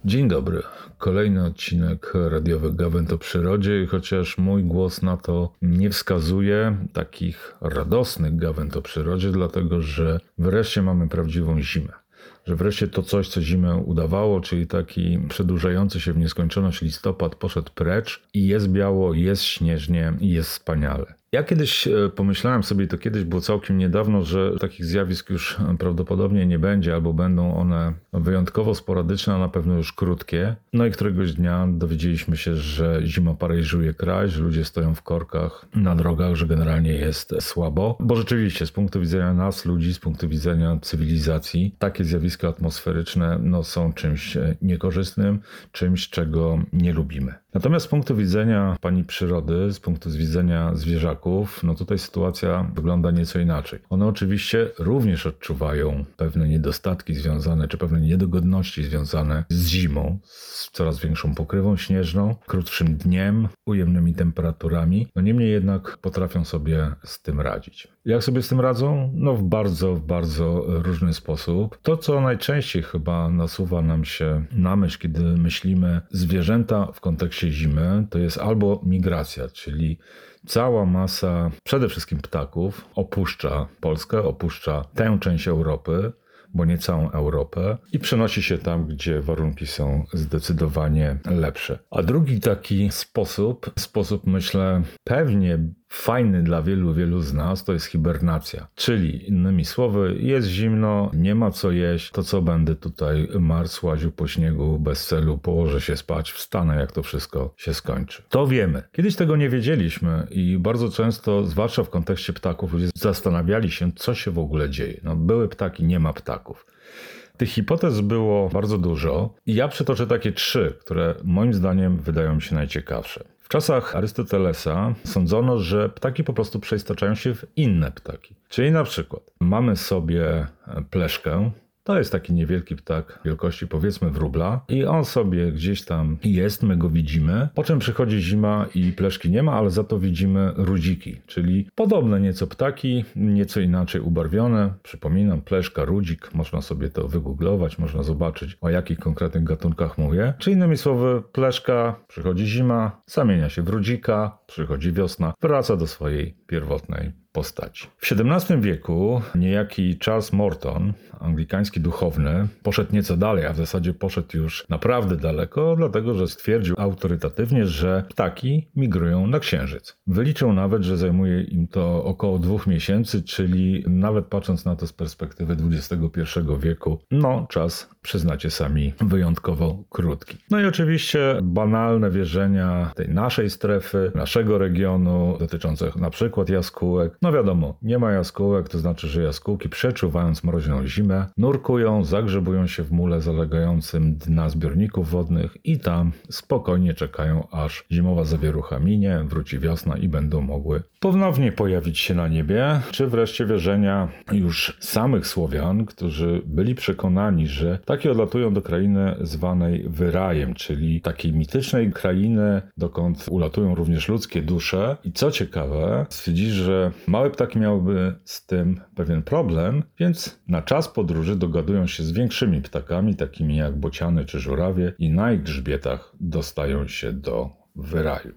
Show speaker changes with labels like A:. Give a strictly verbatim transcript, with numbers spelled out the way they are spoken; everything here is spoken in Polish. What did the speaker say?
A: Dzień dobry. Kolejny odcinek radiowych Gawęd o przyrodzie i chociaż mój głos na to nie wskazuje takich radosnych gawęd o przyrodzie, dlatego że wreszcie mamy prawdziwą zimę. Że wreszcie to coś, co zimę udawało, czyli taki przedłużający się w nieskończoność listopad poszedł precz i jest biało, jest śnieżnie i jest wspaniale. Ja kiedyś pomyślałem sobie, to kiedyś było całkiem niedawno, że takich zjawisk już prawdopodobnie nie będzie, albo będą one wyjątkowo sporadyczne, a na pewno już krótkie. No i któregoś dnia dowiedzieliśmy się, że zima paraliżuje kraj, że ludzie stoją w korkach na drogach, że generalnie jest słabo. Bo rzeczywiście z punktu widzenia nas, ludzi, z punktu widzenia cywilizacji, takie zjawiska atmosferyczne no, są czymś niekorzystnym, czymś, czego nie lubimy. Natomiast z punktu widzenia pani przyrody, z punktu widzenia zwierzaków, no tutaj sytuacja wygląda nieco inaczej. One oczywiście również odczuwają pewne niedostatki związane, czy pewne niedogodności związane z zimą, z coraz większą pokrywą śnieżną, krótszym dniem, ujemnymi temperaturami. No niemniej jednak potrafią sobie z tym radzić. Jak sobie z tym radzą? No w bardzo, w bardzo różny sposób. To, co najczęściej chyba nasuwa nam się na myśl, kiedy myślimy zwierzęta w kontekście zimy, to jest albo migracja, czyli cała masa przede wszystkim ptaków opuszcza Polskę, opuszcza tę część Europy, bo nie całą Europę i przenosi się tam, gdzie warunki są zdecydowanie lepsze. A drugi taki sposób, sposób myślę pewnie fajny dla wielu, wielu z nas, to jest hibernacja. Czyli innymi słowy, jest zimno, nie ma co jeść, to co będę tutaj marsł, łaził po śniegu bez celu, położę się spać, wstanę jak to wszystko się skończy. To wiemy. Kiedyś tego nie wiedzieliśmy i bardzo często, zwłaszcza w kontekście ptaków, ludzie zastanawiali się, co się w ogóle dzieje. No, były ptaki, nie ma ptaków. Tych hipotez było bardzo dużo i ja przytoczę takie trzy, które moim zdaniem wydają mi się najciekawsze. W czasach Arystotelesa sądzono, że ptaki po prostu przeistaczają się w inne ptaki. Czyli na przykład mamy sobie pleszkę. To jest taki niewielki ptak wielkości powiedzmy wróbla i on sobie gdzieś tam jest, my go widzimy. Po czym przychodzi zima i pleszki nie ma, ale za to widzimy rudziki, czyli podobne nieco ptaki, nieco inaczej ubarwione. Przypominam, pleszka, rudzik, można sobie to wygooglować, można zobaczyć o jakich konkretnych gatunkach mówię. Czy innymi słowy, pleszka, przychodzi zima, zamienia się w rudzika, przychodzi wiosna, wraca do swojej pierwotnej postaci. W siedemnastym wieku niejaki Charles Morton, anglikański duchowny, poszedł nieco dalej, a w zasadzie poszedł już naprawdę daleko, dlatego że stwierdził autorytatywnie, że ptaki migrują na Księżyc. Wyliczył nawet, że zajmuje im to około dwóch miesięcy, czyli nawet patrząc na to z perspektywy dwudziestego pierwszego wieku, no czas, przyznacie sami, wyjątkowo krótki. No i oczywiście banalne wierzenia tej naszej strefy, naszego regionu, dotyczące na przykład jaskółek. No wiadomo, nie ma jaskółek, to znaczy, że jaskółki przeczuwając mroźną zimę, nurkują, zagrzebują się w mule zalegającym dna zbiorników wodnych i tam spokojnie czekają, aż zimowa zawierucha minie, wróci wiosna i będą mogły ponownie pojawić się na niebie. Czy wreszcie wierzenia już samych Słowian, którzy byli przekonani, że ptaki odlatują do krainy zwanej Wyrajem, czyli takiej mitycznej krainy, dokąd ulatują również ludzkie dusze. I co ciekawe, stwierdzi, że małe ptaki miałyby z tym pewien problem, więc na czas podróży dogadują się z większymi ptakami, takimi jak bociany czy żurawie i na ich grzbietach dostają się do Wyraju.